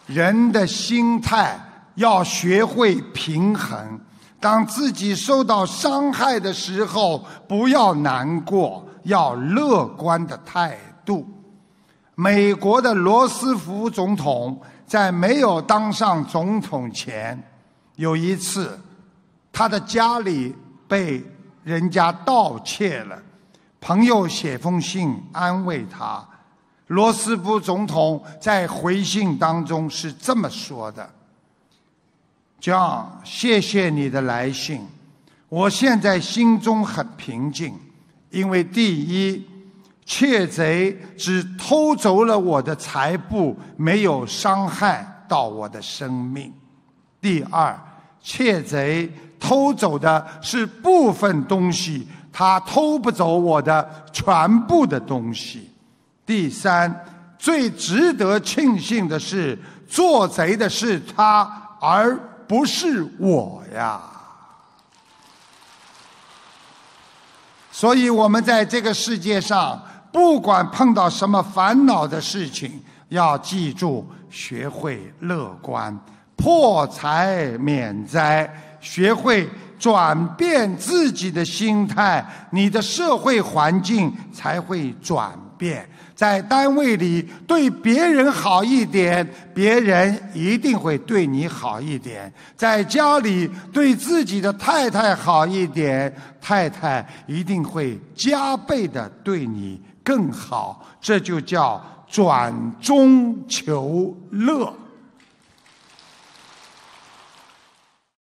人的心态要学会平衡。当自己受到伤害的时候，不要难过，要乐观的态度。美国的罗斯福总统在没有当上总统前，有一次他的家里被人家盗窃了，朋友写封信安慰他。罗斯福总统在回信当中是这么说的：“John，谢谢你的来信，我现在心中很平静，因为第一，窃贼只偷走了我的财物，没有伤害到我的生命；第二，窃贼偷走的是部分东西，他偷不走我的全部的东西；第三，最值得庆幸的是，做贼的是他，而不是我呀。”所以我们在这个世界上，不管碰到什么烦恼的事情，要记住学会乐观，破财免灾，学会转变自己的心态，你的社会环境才会转变。在单位里对别人好一点，别人一定会对你好一点；在家里对自己的太太好一点，太太一定会加倍的对你更好。这就叫转中求乐。